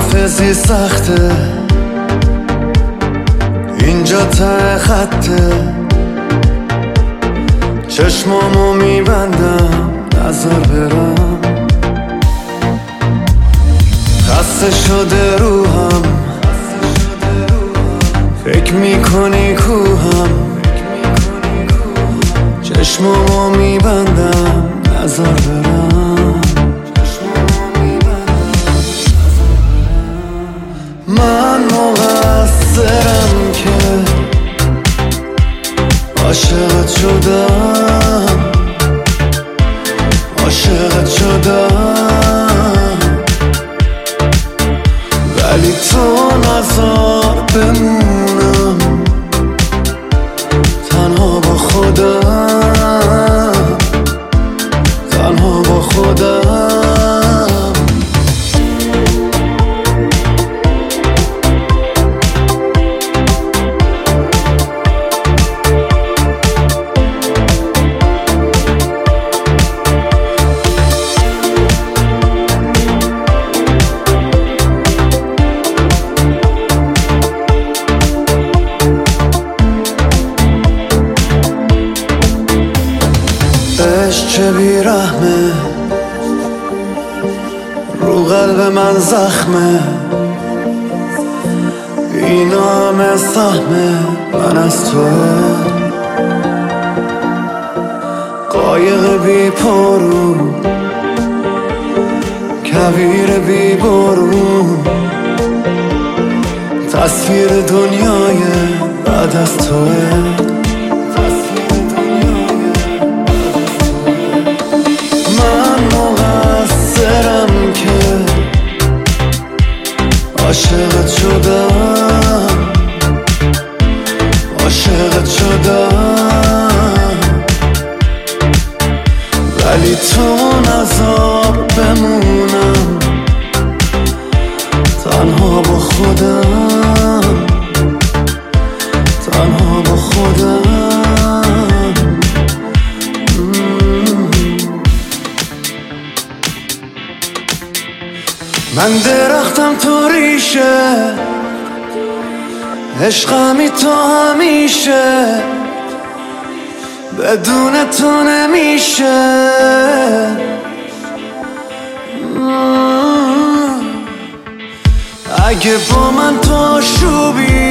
حافظی سخته، اینجا ته خطه، چشمامو میبندم نظر برم، خسته شده روحم، فکر میکنی کوهم، چشمامو میبندم نظر برم، من مقصرم که عاشقت شدم، عاشقت شدم، ولی تو نذار بمونم تنها با خودم، تنها با خودم. عشق چه بیرحمه، رو قلب من زخمه، اینا همه سهمه من از توه، قایق بی پارون، کویر بی بارون، تصویر دنیای بعد از توه. عاشقت شدم، عاشقت شدم، ولی تو نذار بمونم تنها با خودم، تنها با خودم. من درختم تو ریشه، عشقمی تو همیشه، بدون تو نمیشه. اگه با من تو آشوبی